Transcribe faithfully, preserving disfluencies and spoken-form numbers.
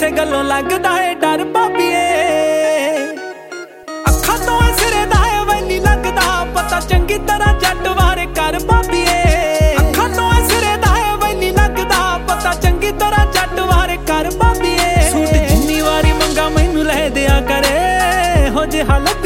ਕਿਸੇ ਗੱਲੋਂ ਲੱਗਦਾ ਏ ਡਰ ਭਾਬੀਏ। ਅੱਖਾਂ ਤੋਂ ਸਿਰੇ ਦਾ ਏ ਵੈਨੀ ਲੱਗਦਾ ਪਤਾ ਚੰਗੀ ਤਰ੍ਹਾਂ ਜੱਟ ਵਾਰੇ ਕਰ ਭਾਬੀਏ। ਅੱਖਾਂ ਤੋਂ ਸਿਰੇ ਦਾ ਏ ਵੈਨੀ ਲੱਗਦਾ ਪਤਾ ਚੰਗੀ ਤਰ੍ਹਾਂ ਜੱਟ ਵਾਰੇ ਕਰ ਭਾਬੀਏ। ਸੂਟ ਜਿੰਨੀ ਵਾਰੀ ਮੰਗਾ ਮੈਨੂੰ ਲੈ ਦਿਆ ਕਰੇ ਹੋ ਜੇ ਹਾਲਤ